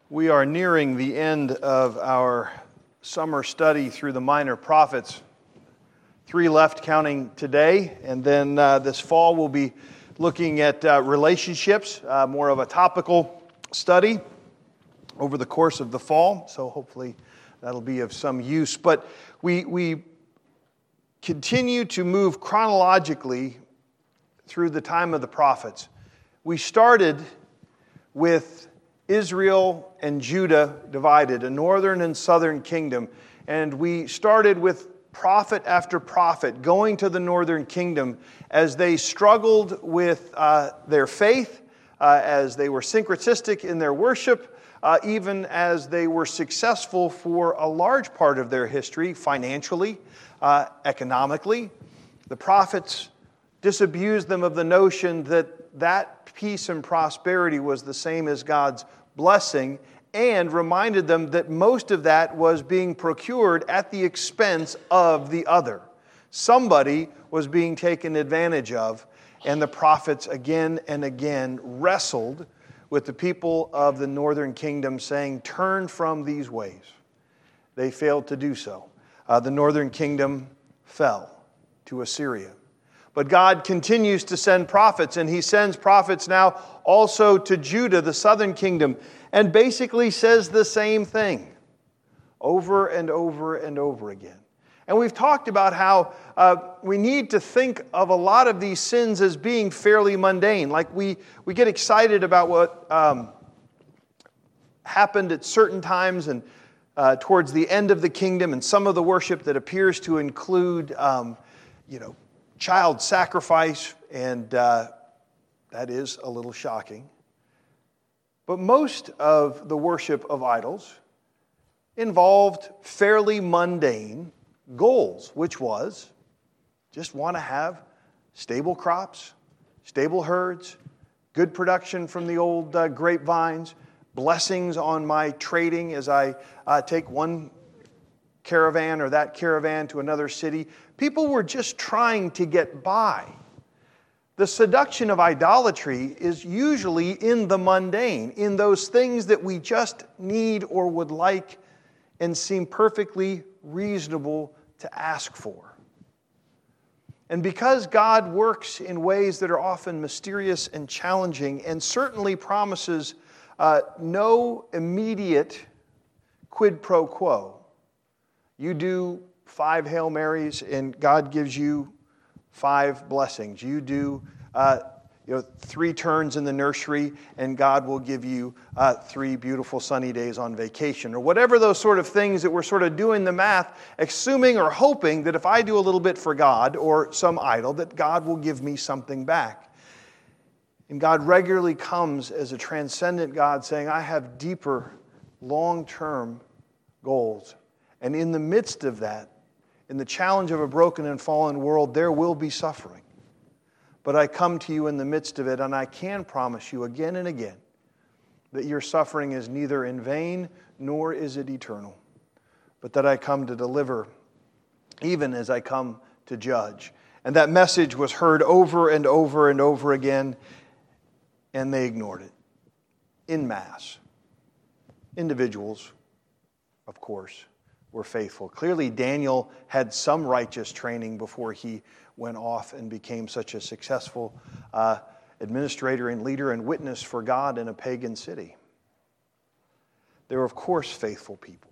We are nearing the end of our summer study through the minor prophets. 3 left counting today, and then this fall we'll be looking at relationships, more of a topical study over the course of the fall, so hopefully that'll be of some use. But we continue to move chronologically through the time of the prophets. We started with Israel and Judah divided, a northern and southern kingdom. And we started with prophet after prophet going to the northern kingdom as they struggled with their faith, as they were syncretistic in their worship, even as they were successful for a large part of their history, financially, economically. The prophets disabused them of the notion that peace and prosperity was the same as God's blessing, and reminded them that most of that was being procured at the expense of the other. Somebody was being taken advantage of, and the prophets again and again wrestled with the people of the northern kingdom, saying, "Turn from these ways." They failed to do so. The northern kingdom fell to Assyria. But God continues to send prophets, and He sends prophets now also to Judah, the southern kingdom, and basically says the same thing over and over and over again. And we've talked about how we need to think of a lot of these sins as being fairly mundane. Like we get excited about what happened at certain times and towards the end of the kingdom, and some of the worship that appears to include, child sacrifice, and that is a little shocking. But most of the worship of idols involved fairly mundane goals, which was just want to have stable crops, stable herds, good production from the old grapevines, blessings on my trading as I take one caravan or that caravan to another city. People were just trying to get by. The seduction of idolatry is usually in the mundane, in those things that we just need or would like and seem perfectly reasonable to ask for. And because God works in ways that are often mysterious and challenging, and certainly promises no immediate quid pro quo. You do 5 Hail Marys and God gives you 5 blessings. You do 3 turns in the nursery and God will give you 3 beautiful sunny days on vacation. Or whatever those sort of things that we're sort of doing the math, assuming or hoping that if I do a little bit for God or some idol, that God will give me something back. And God regularly comes as a transcendent God saying, I have deeper, long-term goals. And in the midst of that, in the challenge of a broken and fallen world, there will be suffering. But I come to you in the midst of it, and I can promise you again and again that your suffering is neither in vain nor is it eternal, but that I come to deliver even as I come to judge. And that message was heard over and over and over again, and they ignored it en masse. Individuals, of course, were faithful. Clearly, Daniel had some righteous training before he went off and became such a successful administrator and leader and witness for God in a pagan city. There were, of course, faithful people.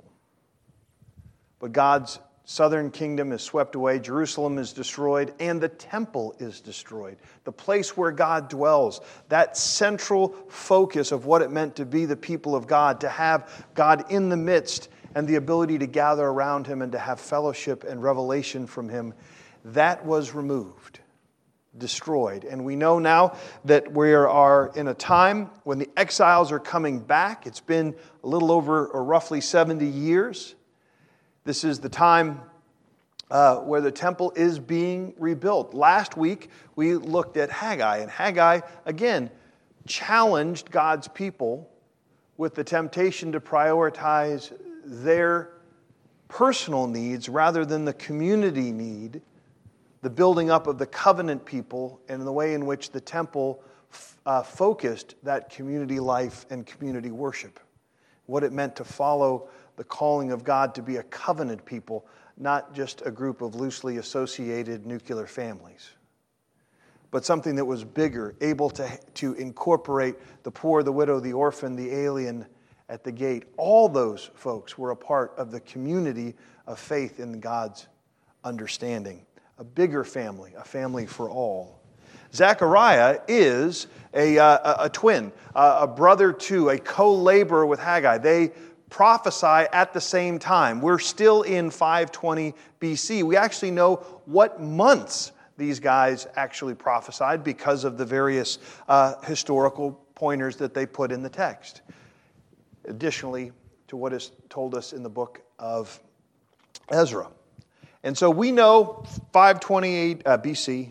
But God's southern kingdom is swept away, Jerusalem is destroyed, and the temple is destroyed. The place where God dwells, that central focus of what it meant to be the people of God, to have God in the midst and the ability to gather around Him and to have fellowship and revelation from Him, that was removed, destroyed. And we know now that we are in a time when the exiles are coming back. It's been a little over or roughly 70 years. This is the time where the temple is being rebuilt. Last week, we looked at Haggai, and Haggai, again, challenged God's people with the temptation to prioritize their personal needs rather than the community need, the building up of the covenant people, and the way in which the temple focused that community life and community worship. what it meant to follow the calling of God to be a covenant people, not just a group of loosely associated nuclear families, but something that was bigger, able to incorporate the poor, the widow, the orphan, the alien at the gate. All those folks were a part of the community of faith in God's understanding. A bigger family, a family for all. Zechariah is a twin, a brother to, a co-laborer with Haggai. They prophesy at the same time. We're still in 520 BC. We actually know what months these guys actually prophesied because of the various historical pointers that they put in the text. Additionally to what is told us in the book of Ezra. And so we know 528 BC.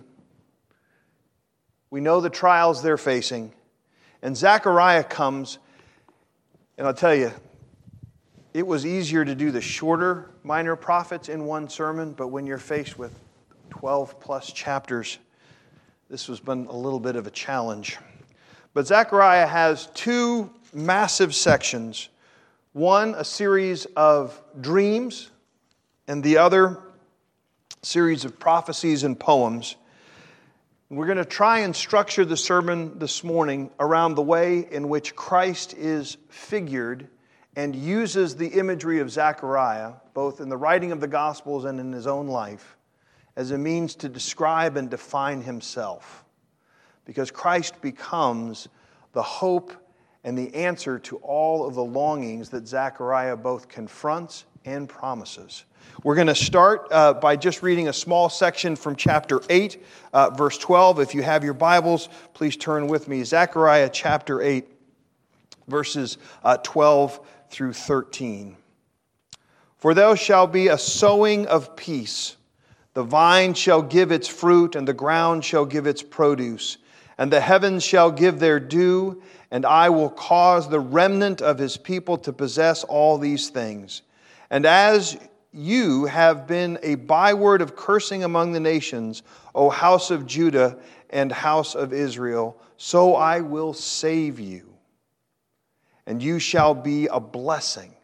We know the trials they're facing. And Zechariah comes, and I'll tell you, it was easier to do the shorter minor prophets in one sermon, but when you're faced with 12 plus chapters, this has been a little bit of a challenge. But Zechariah has two massive sections. One, a series of dreams, and the other, series of prophecies and poems. We're going to try and structure the sermon this morning around the way in which Christ is figured and uses the imagery of Zechariah, both in the writing of the Gospels and in his own life, as a means to describe and define himself. Because Christ becomes the hope and the answer to all of the longings that Zechariah both confronts and promises. We're going to start by just reading a small section from chapter 8, verse 12. If you have your Bibles, please turn with me. Zechariah chapter 8, verses 12 through 13. For there shall be a sowing of peace. The vine shall give its fruit, and the ground shall give its produce. And the heavens shall give their due, and I will cause the remnant of his people to possess all these things. And as you have been a byword of cursing among the nations, O house of Judah and house of Israel, so I will save you, and you shall be a blessing.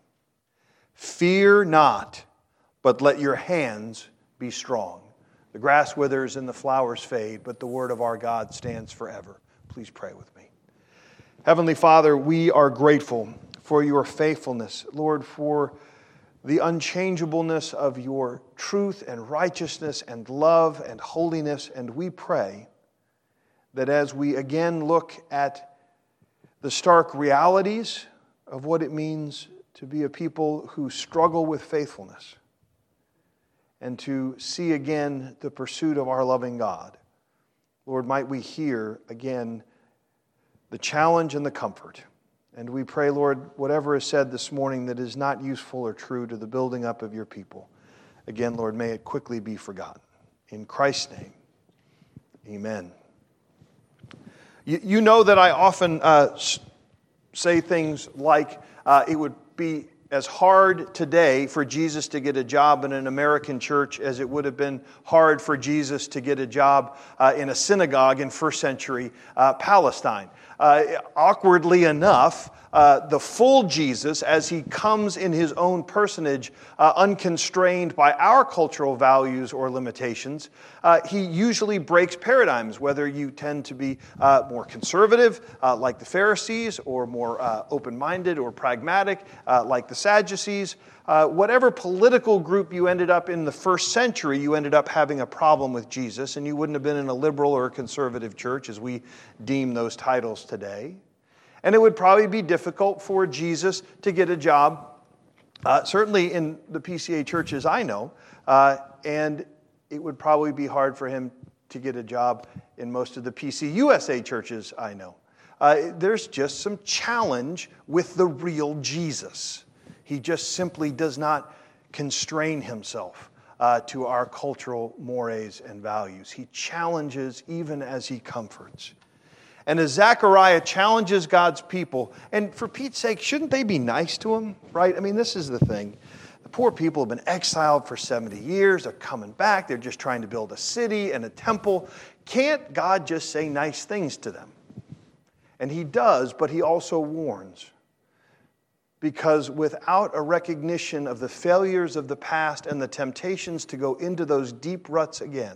Fear not, but let your hands be strong. The grass withers and the flowers fade, but the word of our God stands forever. Please pray with me. Heavenly Father, we are grateful for your faithfulness, Lord, for the unchangeableness of your truth and righteousness and love and holiness. And we pray that as we again look at the stark realities of what it means to be a people who struggle with faithfulness and to see again the pursuit of our loving God, Lord, might we hear again the challenge and the comfort. And we pray, Lord, whatever is said this morning that is not useful or true to the building up of your people, again, Lord, may it quickly be forgotten. In Christ's name, amen. You know that I often say things like it would be as hard today for Jesus to get a job in an American church as it would have been hard for Jesus to get a job in a synagogue in first century Palestine. Awkwardly enough, the full Jesus, as he comes in his own personage, unconstrained by our cultural values or limitations, he usually breaks paradigms, whether you tend to be more conservative, like the Pharisees, or more open-minded or pragmatic, like the Sadducees. Whatever political group you ended up in the first century, you ended up having a problem with Jesus, and you wouldn't have been in a liberal or a conservative church, as we deem those titles today. And it would probably be difficult for Jesus to get a job, certainly in the PCA churches I know, and it would probably be hard for him to get a job in most of the PCUSA churches I know. There's just some challenge with the real Jesus. He just simply does not constrain himself to our cultural mores and values. He challenges even as he comforts. And as Zechariah challenges God's people, and for Pete's sake, shouldn't they be nice to him, right? I mean, this is the thing. The poor people have been exiled for 70 years. They're coming back. They're just trying to build a city and a temple. Can't God just say nice things to them? And he does, but he also warns. Because without a recognition of the failures of the past and the temptations to go into those deep ruts again,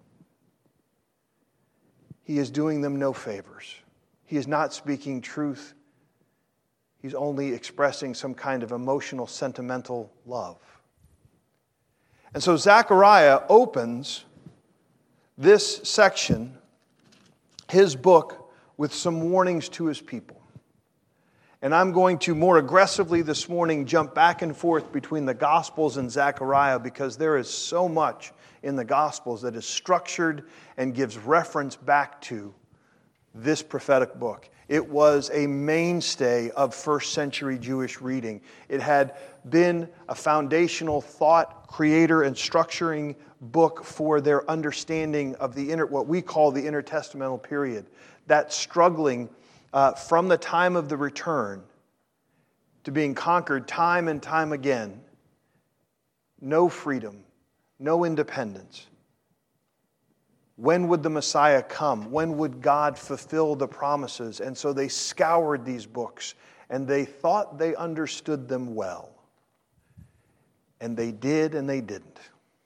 he is doing them no favors. He is not speaking truth. He's only expressing some kind of emotional, sentimental love. And so Zechariah opens this section, his book, with some warnings to his people. And I'm going to more aggressively this morning jump back and forth between the Gospels and Zechariah, because there is so much in the Gospels that is structured and gives reference back to this prophetic book. It was a mainstay of first century Jewish reading. It had been a foundational thought creator and structuring book for their understanding of what we call the intertestamental period. That struggling from the time of the return to being conquered time and time again. No freedom, no independence. When would the Messiah come? When would God fulfill the promises? And so they scoured these books, and they thought they understood them well. And they did, and they didn't.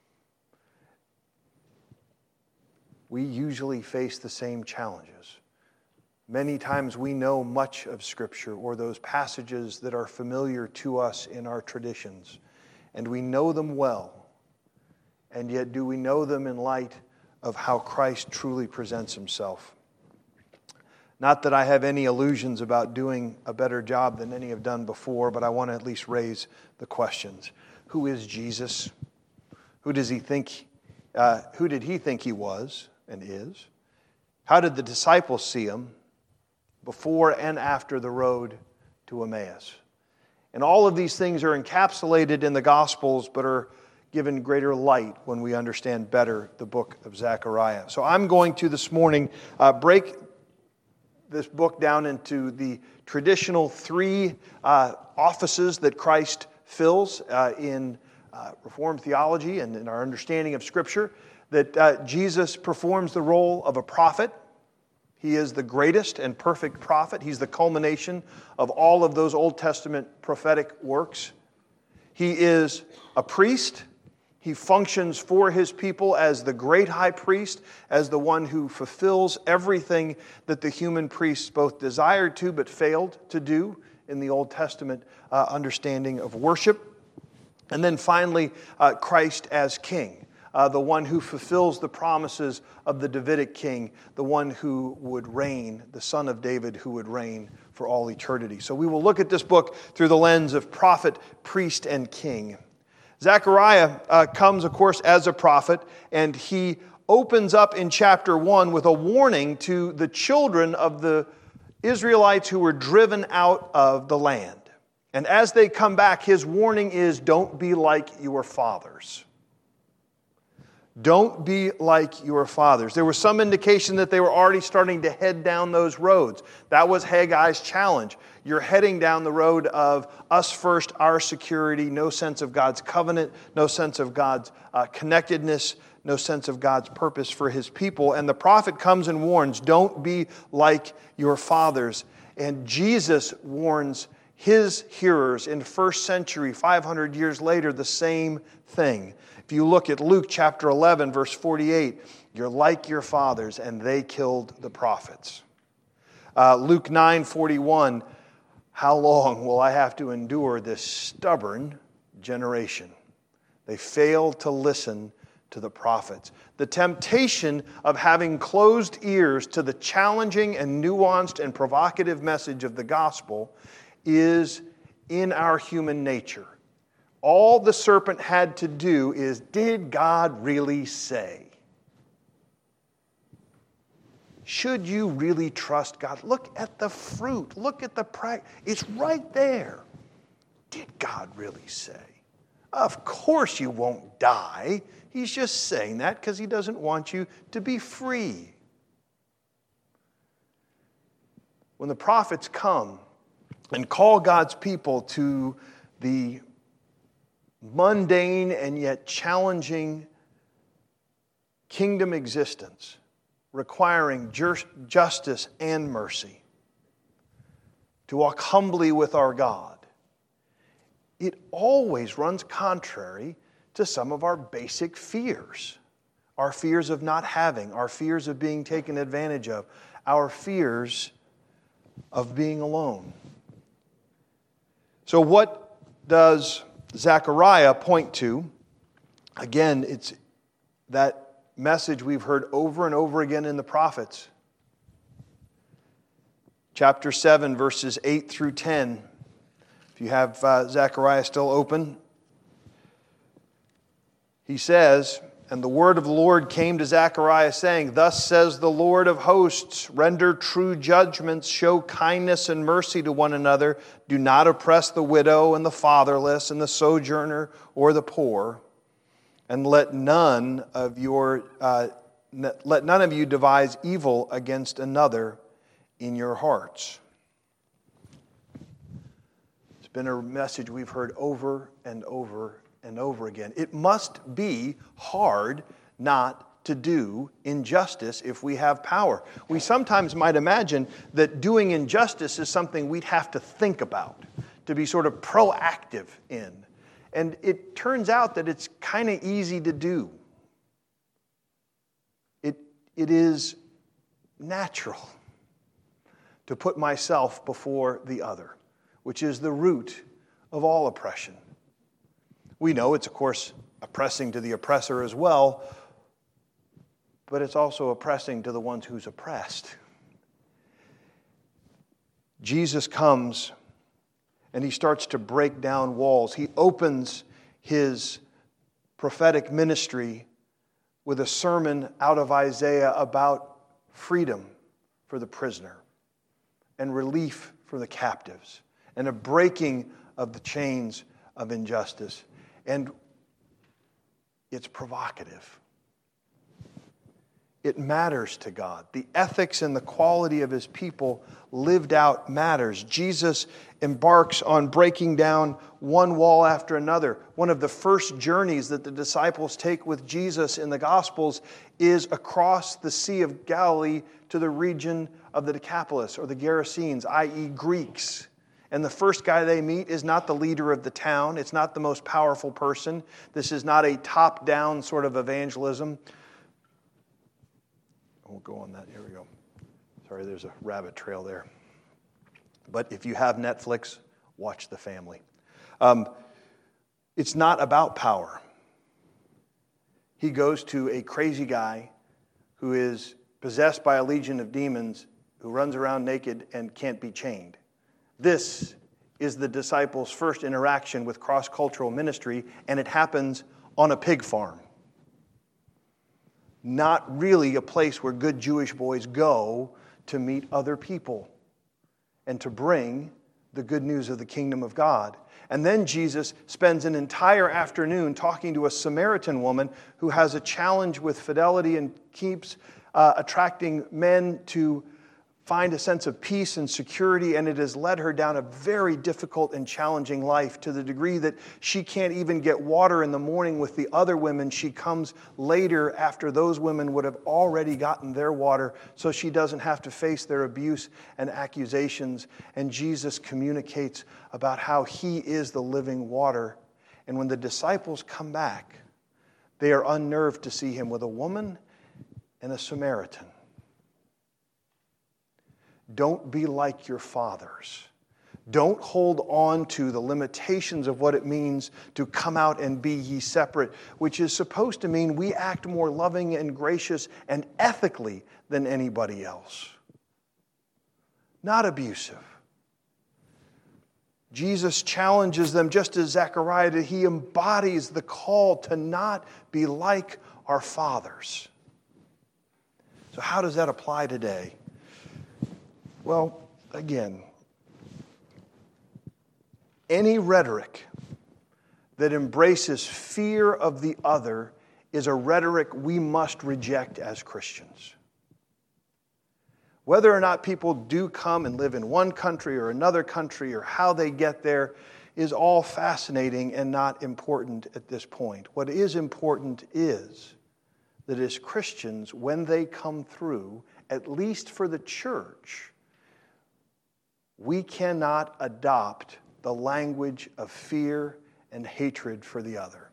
We usually face the same challenges. Many times we know much of Scripture, or those passages that are familiar to us in our traditions, and we know them well. And yet, do we know them in light of how Christ truly presents himself? Not that I have any illusions about doing a better job than any have done before, but I want to at least raise the questions. Who is Jesus? Who did he think he was and is? How did the disciples see him before and after the road to Emmaus? And all of these things are encapsulated in the Gospels, but are given greater light when we understand better the book of Zechariah. So I'm going to this morning break this book down into the traditional three offices that Christ fills in Reformed theology and in our understanding of Scripture. That Jesus performs the role of a prophet. He is the greatest and perfect prophet. He's the culmination of all of those Old Testament prophetic works. He is a priest. He functions for his people as the great high priest, as the one who fulfills everything that the human priests both desired to but failed to do in the Old Testament understanding of worship. And then finally, Christ as king, the one who fulfills the promises of the Davidic king, the one who would reign, the son of David who would reign for all eternity. So we will look at this book through the lens of prophet, priest, and king. Zechariah comes, of course, as a prophet, and he opens up in chapter 1 with a warning to the children of the Israelites who were driven out of the land. And as they come back, his warning is, don't be like your fathers. Don't be like your fathers. There was some indication that they were already starting to head down those roads. That was Haggai's challenge. You're heading down the road of us first, our security, no sense of God's covenant, no sense of God's connectedness, no sense of God's purpose for his people. And the prophet comes and warns, don't be like your fathers. And Jesus warns his hearers in first century, 500 years later, the same thing. If you look at Luke chapter 11, verse 48, you're like your fathers, and they killed the prophets. Luke 9:41, how long will I have to endure this stubborn generation? They failed to listen to the prophets. The temptation of having closed ears to the challenging and nuanced and provocative message of the gospel is in our human nature. All the serpent had to do is, did God really say? Should you really trust God? Look at the fruit. Look at the practice. It's right there. Did God really say? Of course you won't die. He's just saying that because he doesn't want you to be free. When the prophets come and call God's people to the mundane and yet challenging kingdom existence, requiring justice and mercy, to walk humbly with our God, it always runs contrary to some of our basic fears. Our fears of not having, our fears of being taken advantage of, our fears of being alone. So what does Zechariah point to? Again, it's that message we've heard over and over again in the prophets. Chapter 7, verses 8 through 10. If you have Zechariah still open, he says, "And the word of the Lord came to Zechariah, saying, Thus says the Lord of hosts, render true judgments, show kindness and mercy to one another. Do not oppress the widow and the fatherless and the sojourner or the poor. And let none of you devise evil against another in your hearts." It's been a message we've heard over and over and over again. It must be hard not to do injustice if we have power. We sometimes might imagine that doing injustice is something we'd have to think about, to be sort of proactive in. And it turns out that it's kind of easy to do. It is natural to put myself before the other, which is the root of all oppression. We know it's, of course, oppressing to the oppressor as well, but it's also oppressing to the ones who's oppressed. Jesus comes and he starts to break down walls. He opens his prophetic ministry with a sermon out of Isaiah about freedom for the prisoner and relief for the captives and a breaking of the chains of injustice. And it's provocative. It matters to God. The ethics and the quality of his people lived out matters. Jesus embarks on breaking down one wall after another. One of the first journeys that the disciples take with Jesus in the Gospels is across the Sea of Galilee to the region of the Decapolis or the Gerasenes, i.e. Greeks. And the first guy they meet is not the leader of the town. It's not the most powerful person. This is not a top-down sort of evangelism. We'll go on that. Here we go. Sorry, there's a rabbit trail there. But if you have Netflix, watch The Family. It's not about power. He goes to a crazy guy who is possessed by a legion of demons, who runs around naked and can't be chained. This is the disciples' first interaction with cross-cultural ministry, and it happens on a pig farm. Not really a place where good Jewish boys go to meet other people and to bring the good news of the kingdom of God. And then Jesus spends an entire afternoon talking to a Samaritan woman who has a challenge with fidelity and keeps attracting men to find a sense of peace and security, and it has led her down a very difficult and challenging life to the degree that she can't even get water in the morning with the other women. She comes later after those women would have already gotten their water, so she doesn't have to face their abuse and accusations. And Jesus communicates about how he is the living water. And when the disciples come back, they are unnerved to see him with a woman and a Samaritan. Don't be like your fathers. Don't hold on to the limitations of what it means to come out and be ye separate, which is supposed to mean we act more loving and gracious and ethically than anybody else. Not abusive. Jesus challenges them just as Zechariah did. He embodies the call to not be like our fathers. So how does that apply today? Well, again, any rhetoric that embraces fear of the other is a rhetoric we must reject as Christians. Whether or not people do come and live in one country or another country or how they get there is all fascinating and not important at this point. What is important is that as Christians, when they come through, at least for the church, we cannot adopt the language of fear and hatred for the other.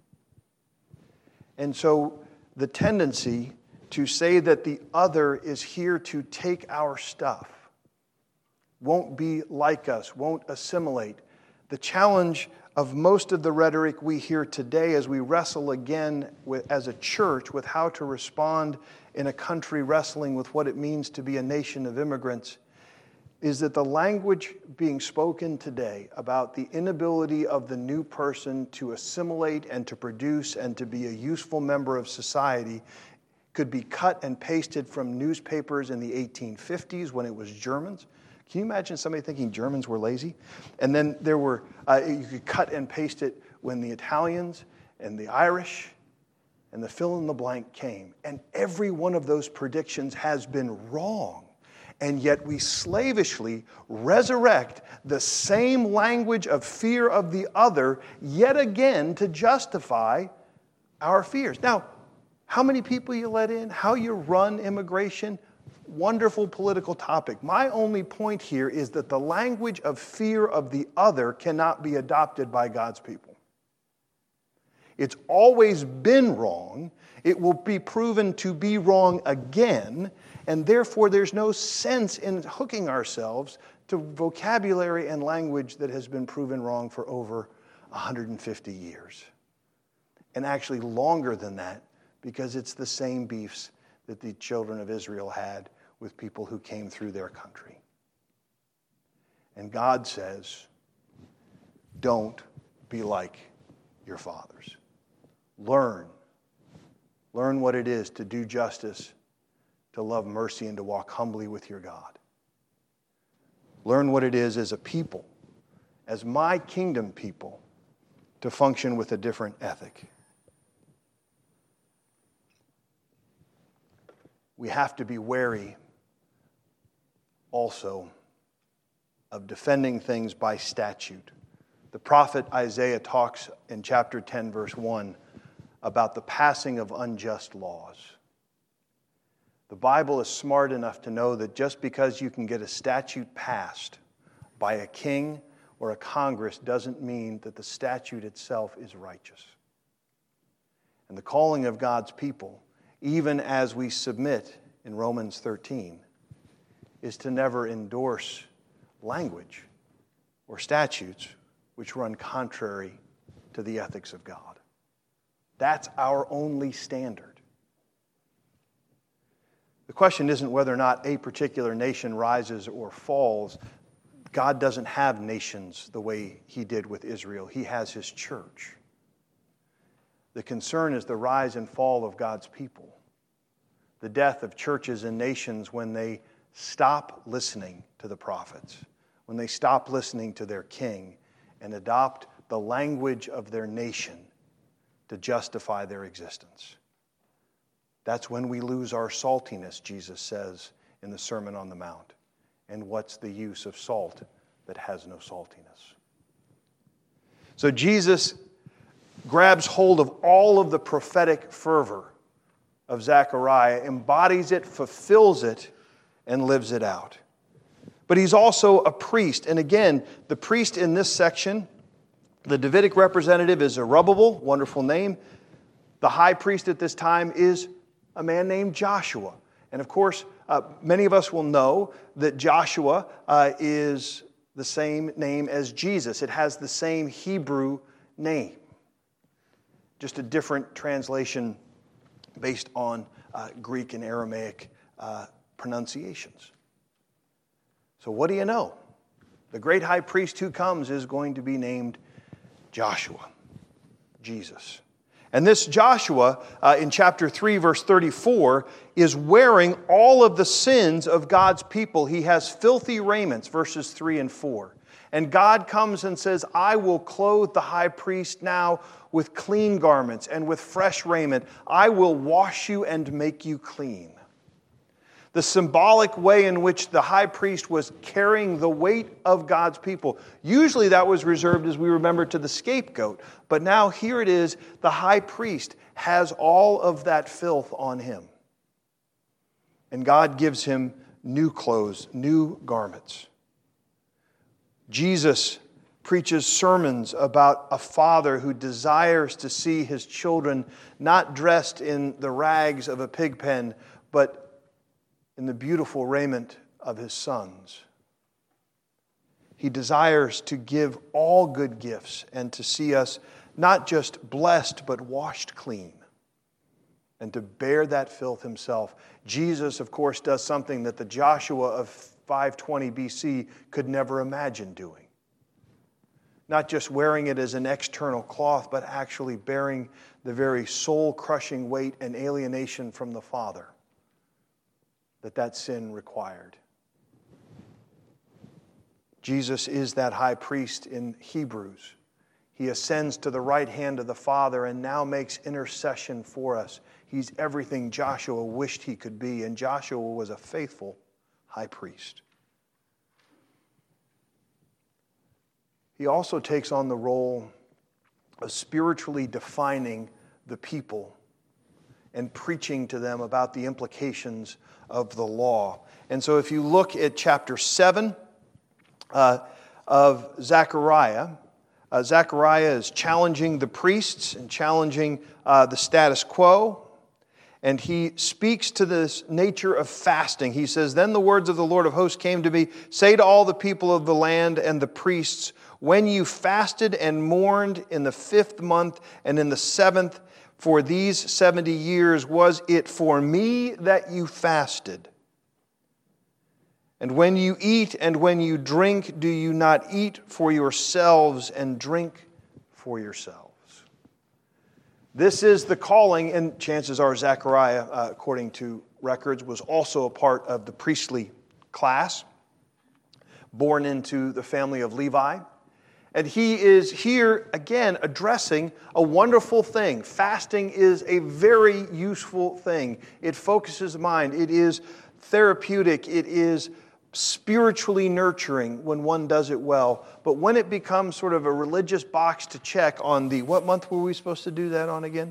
And so the tendency to say that the other is here to take our stuff, won't be like us, won't assimilate. The challenge of most of the rhetoric we hear today as we wrestle again as a church with how to respond in a country wrestling with what it means to be a nation of immigrants is that the language being spoken today about the inability of the new person to assimilate and to produce and to be a useful member of society could be cut and pasted from newspapers in the 1850s when it was Germans. Can you imagine somebody thinking Germans were lazy? And then there were, you could cut and paste it when the Italians and the Irish and the fill in the blank came. And every one of those predictions has been wrong. And yet we slavishly resurrect the same language of fear of the other yet again to justify our fears. Now, how many people you let in, how you run immigration, wonderful political topic. My only point here is that the language of fear of the other cannot be adopted by God's people. It's always been wrong. It will be proven to be wrong again, and therefore there's no sense in hooking ourselves to vocabulary and language that has been proven wrong for over 150 years. And actually longer than that, because it's the same beefs that the children of Israel had with people who came through their country. And God says, don't be like your fathers. Learn what it is to do justice, to love mercy, and to walk humbly with your God. Learn what it is as a people, as my kingdom people, to function with a different ethic. We have to be wary also of defending things by statute. The prophet Isaiah talks in chapter 10, verse 1, about the passing of unjust laws. The Bible is smart enough to know that just because you can get a statute passed by a king or a Congress doesn't mean that the statute itself is righteous. And the calling of God's people, even as we submit in Romans 13, is to never endorse language or statutes which run contrary to the ethics of God. That's our only standard. The question isn't whether or not a particular nation rises or falls. God doesn't have nations the way He did with Israel. He has His church. The concern is the rise and fall of God's people. The death of churches and nations when they stop listening to the prophets, when they stop listening to their king and adopt the language of their nation to justify their existence. That's when we lose our saltiness, Jesus says in the Sermon on the Mount. And what's the use of salt that has no saltiness? So Jesus grabs hold of all of the prophetic fervor of Zechariah, embodies it, fulfills it, and lives it out. But he's also a priest. And again, the priest in this section, the Davidic representative is Zerubbabel, wonderful name. The high priest at this time is a man named Joshua. And of course, many of us will know that Joshua is the same name as Jesus. It has the same Hebrew name. Just a different translation based on Greek and Aramaic pronunciations. So what do you know? The great high priest who comes is going to be named Joshua, Jesus. And this Joshua, in chapter 3, verse 34, is wearing all of the sins of God's people. He has filthy raiments, verses 3 and 4. And God comes and says, I will clothe the high priest now with clean garments and with fresh raiment. I will wash you and make you clean. The symbolic way in which the high priest was carrying the weight of God's people. Usually that was reserved, as we remember, to the scapegoat. But now here it is, the high priest has all of that filth on him. And God gives him new clothes, new garments. Jesus preaches sermons about a father who desires to see his children not dressed in the rags of a pig pen, but in the beautiful raiment of his sons. He desires to give all good gifts and to see us not just blessed, but washed clean, and to bear that filth himself. Jesus, of course, does something that the Joshua of 520 BC could never imagine doing. Not just wearing it as an external cloth, but actually bearing the very soul-crushing weight and alienation from the Father that sin required. Jesus is that high priest in Hebrews. He ascends to the right hand of the Father and now makes intercession for us. He's everything Joshua wished he could be, and Joshua was a faithful high priest. He also takes on the role of spiritually defining the people and preaching to them about the implications of the law. And so if you look at chapter 7 of Zechariah, Zechariah is challenging the priests and challenging the status quo. And he speaks to this nature of fasting. He says, "Then the words of the Lord of hosts came to me, say to all the people of the land and the priests, when you fasted and mourned in the 5th month and in the 7th for these 70 years, was it for me that you fasted? And when you eat and when you drink, do you not eat for yourselves and drink for yourselves?" This is the calling, and chances are Zechariah, according to records, was also a part of the priestly class, born into the family of Levi. And he is here, again, addressing a wonderful thing. Fasting is a very useful thing. It focuses the mind. It is therapeutic. It is spiritually nurturing when one does it well. But when it becomes sort of a religious box to check on what month were we supposed to do that on again?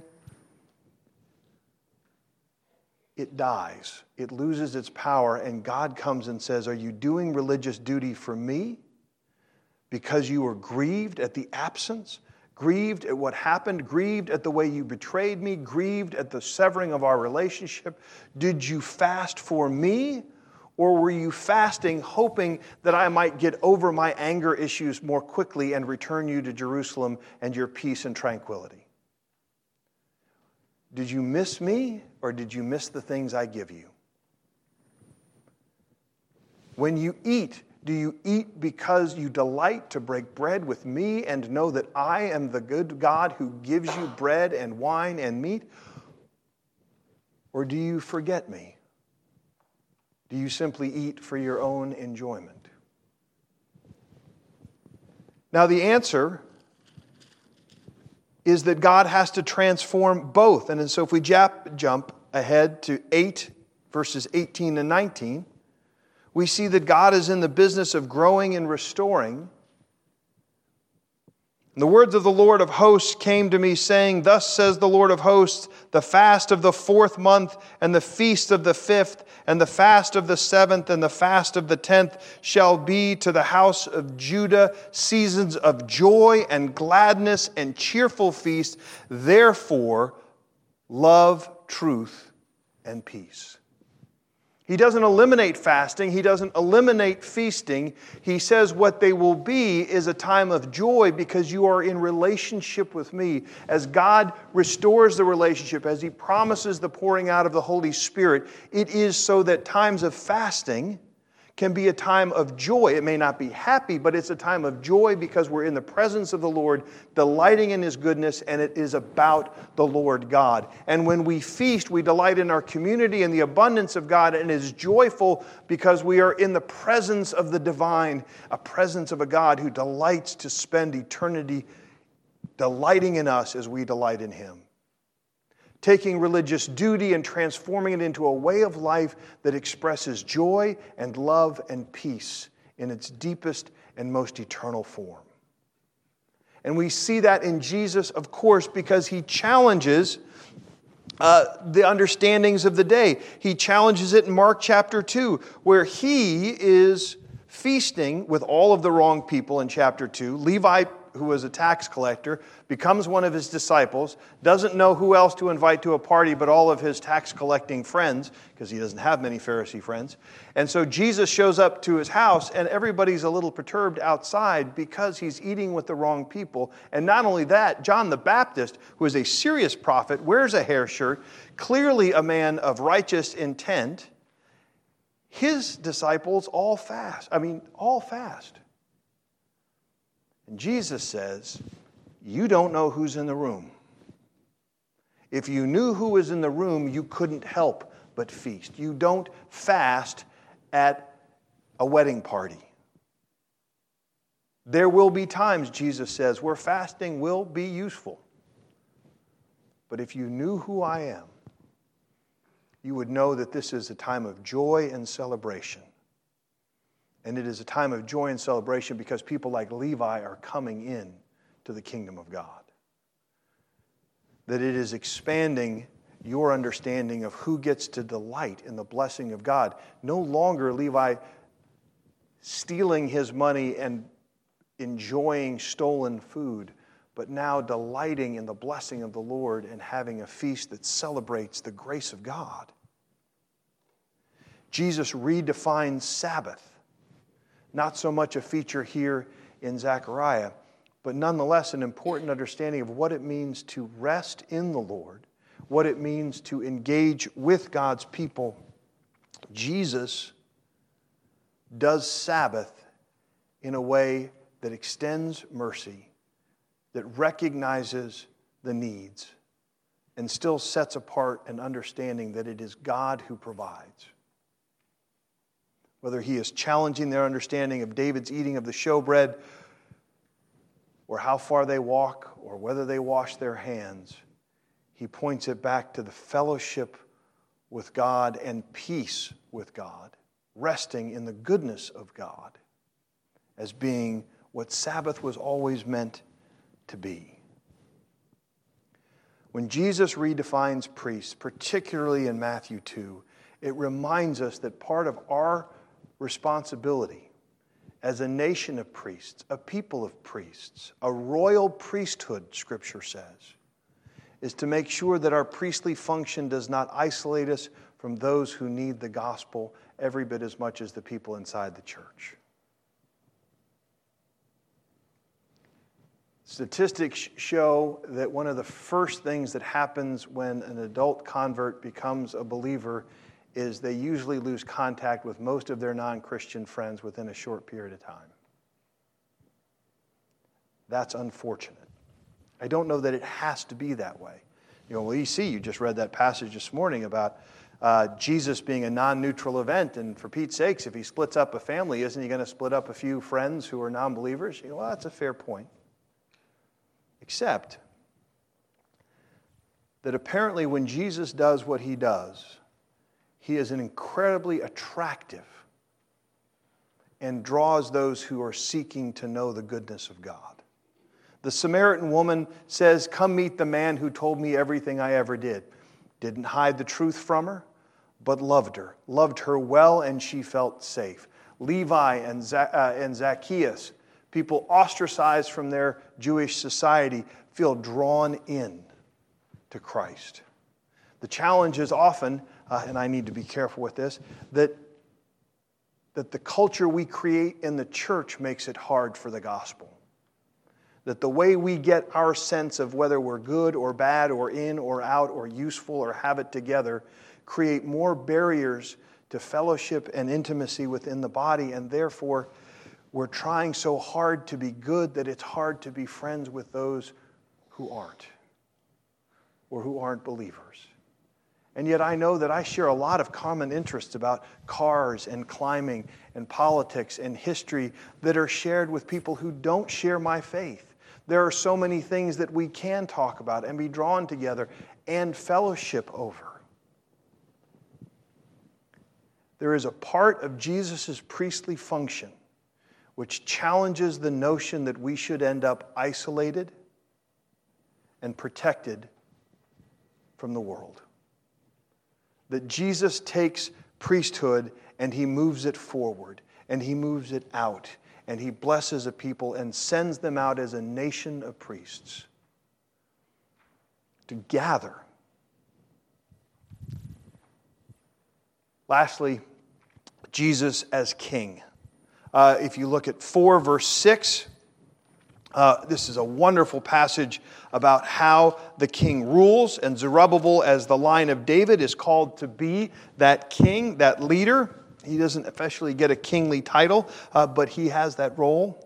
It dies. It loses its power, and God comes and says, "Are you doing religious duty for me because you were grieved at the absence, grieved at what happened, grieved at the way you betrayed me, grieved at the severing of our relationship? Did you fast for me? Or were you fasting hoping that I might get over my anger issues more quickly and return you to Jerusalem and your peace and tranquility? Did you miss me, or did you miss the things I give you? When you eat, do you eat because you delight to break bread with me and know that I am the good God who gives you bread and wine and meat? Or do you forget me? Do you simply eat for your own enjoyment?" Now, the answer is that God has to transform both. And so if we jump ahead to 8, verses 18 and 19, we see that God is in the business of growing and restoring. And the words of the Lord of hosts came to me, saying, "Thus says the Lord of hosts, the fast of the 4th month, and the feast of the 5th, and the fast of the 7th, and the fast of the 10th shall be to the house of Judah seasons of joy and gladness and cheerful feast. Therefore, love, truth, and peace." He doesn't eliminate fasting. He doesn't eliminate feasting. He says what they will be is a time of joy because you are in relationship with me. As God restores the relationship, as He promises the pouring out of the Holy Spirit, it is so that times of fasting can be a time of joy. It may not be happy, but it's a time of joy because we're in the presence of the Lord, delighting in His goodness, and it is about the Lord God. And when we feast, we delight in our community and the abundance of God, and it is joyful because we are in the presence of the divine, a presence of a God who delights to spend eternity delighting in us as we delight in Him. Taking religious duty and transforming it into a way of life that expresses joy and love and peace in its deepest and most eternal form. And we see that in Jesus, of course, because He challenges the understandings of the day. He challenges it in Mark chapter 2, where He is feasting with all of the wrong people in chapter 2. Levi, who was a tax collector, becomes one of his disciples, doesn't know who else to invite to a party but all of his tax collecting friends, because he doesn't have many Pharisee friends. And so Jesus shows up to his house, and everybody's a little perturbed outside because he's eating with the wrong people. And not only that, John the Baptist, who is a serious prophet, wears a hair shirt, clearly a man of righteous intent. His disciples all fast. All fast. And Jesus says, you don't know who's in the room. If you knew who was in the room, you couldn't help but feast. You don't fast at a wedding party. There will be times, Jesus says, where fasting will be useful. But if you knew who I am, you would know that this is a time of joy and celebration. And it is a time of joy and celebration because people like Levi are coming in to the kingdom of God. That it is expanding your understanding of who gets to delight in the blessing of God. No longer Levi stealing his money and enjoying stolen food, but now delighting in the blessing of the Lord and having a feast that celebrates the grace of God. Jesus redefines Sabbath. Not so much a feature here in Zechariah, but nonetheless an important understanding of what it means to rest in the Lord, what it means to engage with God's people. Jesus does Sabbath in a way that extends mercy, that recognizes the needs, and still sets apart an understanding that it is God who provides. Whether he is challenging their understanding of David's eating of the showbread, or how far they walk, or whether they wash their hands, he points it back to the fellowship with God and peace with God, resting in the goodness of God as being what Sabbath was always meant to be. When Jesus redefines priests, particularly in Matthew 2, it reminds us that part of our responsibility as a nation of priests, a people of priests, a royal priesthood, Scripture says, is to make sure that our priestly function does not isolate us from those who need the gospel every bit as much as the people inside the church. Statistics show that one of the first things that happens when an adult convert becomes a believer is they usually lose contact with most of their non-Christian friends within a short period of time. That's unfortunate. I don't know that it has to be that way. You just read that passage this morning about Jesus being a non-neutral event, and for Pete's sakes, if he splits up a family, isn't he going to split up a few friends who are non-believers? Well, that's a fair point. Except that apparently when Jesus does what he does, he is an incredibly attractive and draws those who are seeking to know the goodness of God. The Samaritan woman says, "Come meet the man who told me everything I ever did." Didn't hide the truth from her, but loved her well, and she felt safe. Levi and Zacchaeus, people ostracized from their Jewish society, feel drawn in to Christ. The challenge is often, and I need to be careful with this, that the culture we create in the church makes it hard for the gospel. That the way we get our sense of whether we're good or bad or in or out or useful or have it together create more barriers to fellowship and intimacy within the body, and therefore we're trying so hard to be good that it's hard to be friends with those who aren't or who aren't believers. And yet I know that I share a lot of common interests about cars and climbing and politics and history that are shared with people who don't share my faith. There are so many things that we can talk about and be drawn together and fellowship over. There is a part of Jesus' priestly function which challenges the notion that we should end up isolated and protected from the world. That Jesus takes priesthood and he moves it forward. and he moves it out, and he blesses a people and sends them out as a nation of priests to gather. Lastly, Jesus as king. If you look at 4 verse 6, this is a wonderful passage about how the king rules, and Zerubbabel, as the line of David, is called to be that king, that leader. He doesn't officially get a kingly title, but he has that role.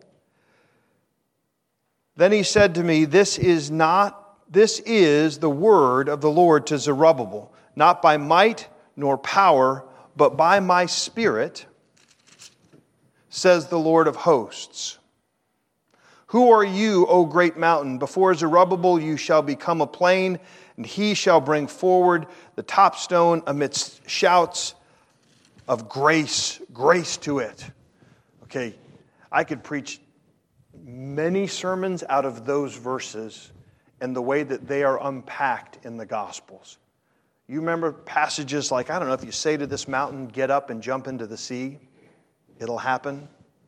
Then he said to me, This is the word of the Lord to Zerubbabel, not by might nor power, but by my Spirit, says the Lord of hosts. Who are you, O great mountain? Before Zerubbabel you shall become a plain, and he shall bring forward the top stone amidst shouts of grace to it. Okay, I could preach many sermons out of those verses and the way that they are unpacked in the Gospels. You remember passages like, I don't know, if you say to this mountain, get up and jump into the sea, it'll happen.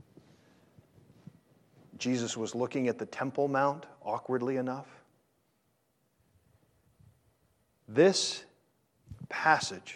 Jesus was looking at the Temple Mount, awkwardly enough. This passage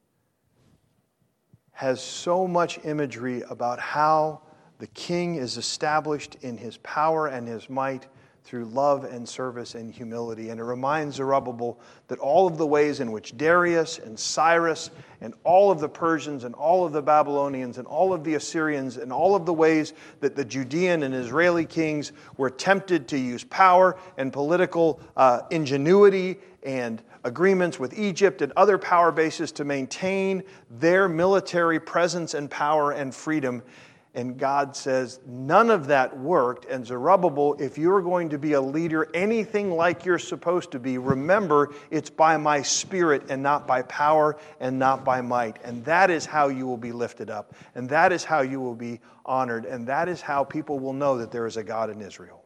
has so much imagery about how the king is established in his power and his might through love and service and humility. And it reminds Zerubbabel that all of the ways in which Darius and Cyrus and all of the Persians and all of the Babylonians and all of the Assyrians and all of the ways that the Judean and Israeli kings were tempted to use power and political ingenuity and agreements with Egypt and other power bases to maintain their military presence and power and freedom. And God says, none of that worked. And Zerubbabel, if you're going to be a leader, anything like you're supposed to be, remember, it's by my Spirit and not by power and not by might. And that is how you will be lifted up. And that is how you will be honored. And that is how people will know that there is a God in Israel.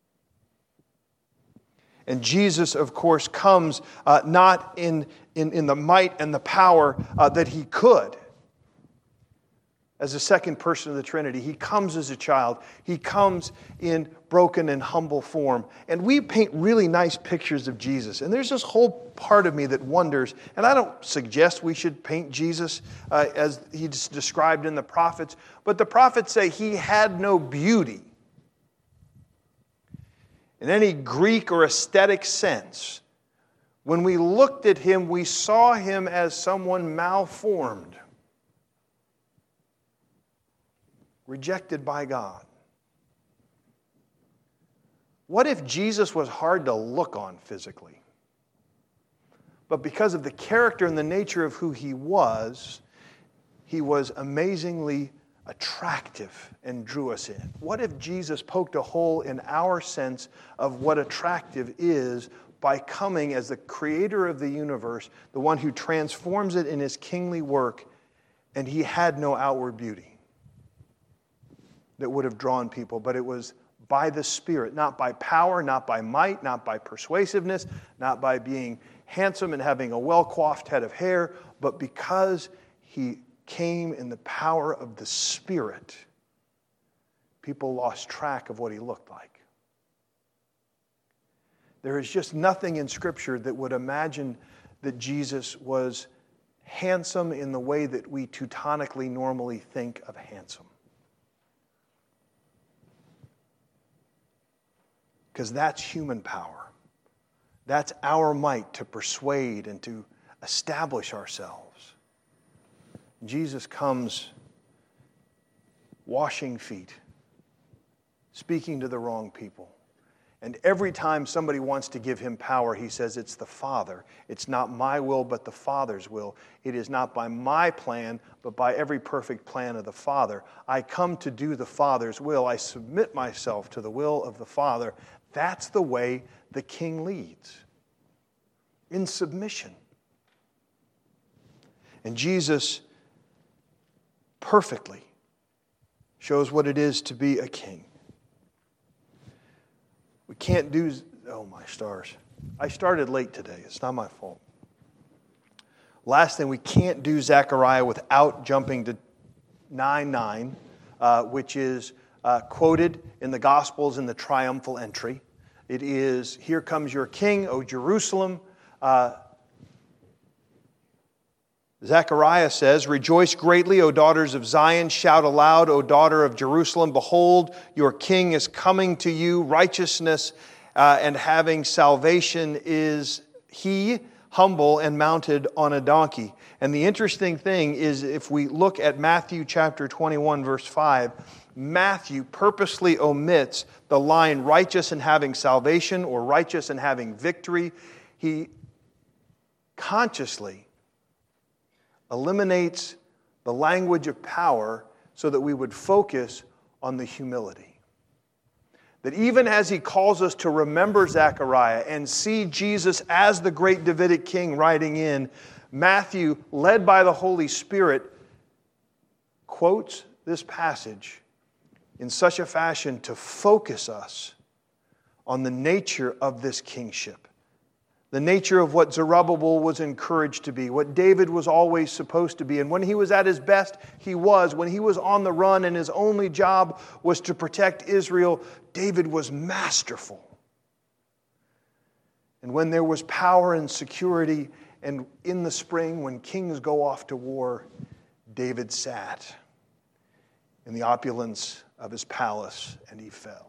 And Jesus, of course, comes not in the might and the power that he could. As the second person of the Trinity, he comes as a child. He comes in broken and humble form. And we paint really nice pictures of Jesus. And there's this whole part of me that wonders, and I don't suggest we should paint Jesus as he's described in the prophets, but the prophets say he had no beauty in any Greek or aesthetic sense. When we looked at him, we saw him as someone malformed, rejected by God. What if Jesus was hard to look on physically? But because of the character and the nature of who he was amazingly attractive and drew us in. What if Jesus poked a hole in our sense of what attractive is by coming as the creator of the universe, the one who transforms it in his kingly work, and he had no outward beauty that would have drawn people, but it was by the Spirit, not by power, not by might, not by persuasiveness, not by being handsome and having a well-coiffed head of hair, but because he came in the power of the Spirit, people lost track of what he looked like. There is just nothing in Scripture that would imagine that Jesus was handsome in the way that we teutonically normally think of handsome. Because that's human power. That's our might to persuade and to establish ourselves. Jesus comes washing feet, speaking to the wrong people. And every time somebody wants to give him power, he says, it's the Father. It's not my will, but the Father's will. It is not by my plan, but by every perfect plan of the Father. I come to do the Father's will. I submit myself to the will of the Father. That's the way the king leads, in submission. And Jesus perfectly shows what it is to be a king. We can't do, oh my stars. I started late today. It's not my fault. Last thing, we can't do Zechariah without jumping to 9:9, which is quoted in the Gospels in the triumphal entry. It is, "Here comes your King, O Jerusalem." Zechariah says, "Rejoice greatly, O daughters of Zion. Shout aloud, O daughter of Jerusalem. Behold, your King is coming to you. Righteousness and having salvation is he, humble and mounted on a donkey." And the interesting thing is, if we look at Matthew chapter 21, verse 5, Matthew purposely omits the line righteous and having salvation or righteous and having victory. He consciously eliminates the language of power so that we would focus on the humility. That even as he calls us to remember Zechariah and see Jesus as the great Davidic king riding in, Matthew, led by the Holy Spirit, quotes this passage in such a fashion to focus us on the nature of this kingship. The nature of what Zerubbabel was encouraged to be, what David was always supposed to be. And when he was at his best, he was. When he was on the run and his only job was to protect Israel, David was masterful. And when there was power and security, and in the spring when kings go off to war, David sat in the opulence of his palace and he fell.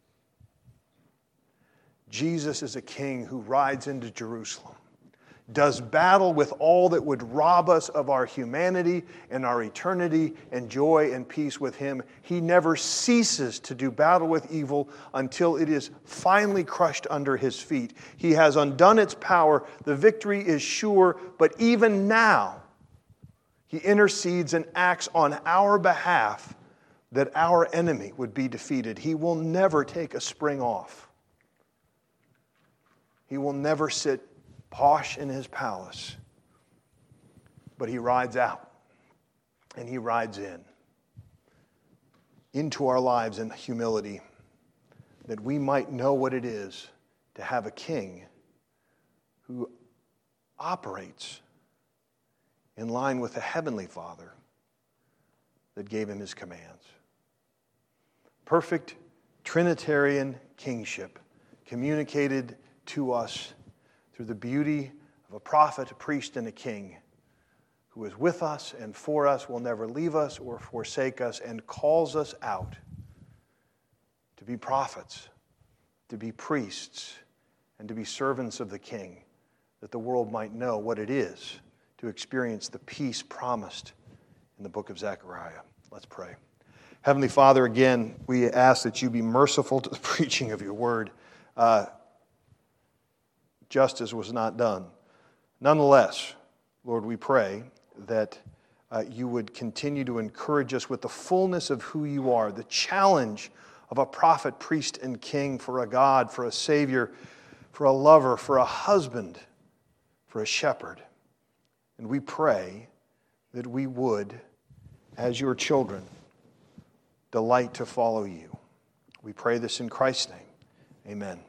Jesus is a king who rides into Jerusalem, does battle with all that would rob us of our humanity and our eternity and joy and peace with him. He never ceases to do battle with evil until it is finally crushed under his feet. He has undone its power. The victory is sure, but even now, he intercedes and acts on our behalf that our enemy would be defeated. He will never take a spring off. He will never sit posh in his palace, but he rides out and he rides into our lives in humility, that we might know what it is to have a king who operates in line with the Heavenly Father that gave him his commands. Perfect Trinitarian kingship communicated to us through the beauty of a prophet, a priest, and a king who is with us and for us, will never leave us or forsake us, and calls us out to be prophets, to be priests, and to be servants of the King, that the world might know what it is to experience the peace promised in the book of Zechariah. Let's pray. Heavenly Father, again, we ask that you be merciful to the preaching of your word. Justice was not done. Nonetheless, Lord, we pray that you would continue to encourage us with the fullness of who you are, the challenge of a prophet, priest, and king, for a God, for a Savior, for a lover, for a husband, for a shepherd. And we pray that we would, as your children, delight to follow you. We pray this in Christ's name. Amen.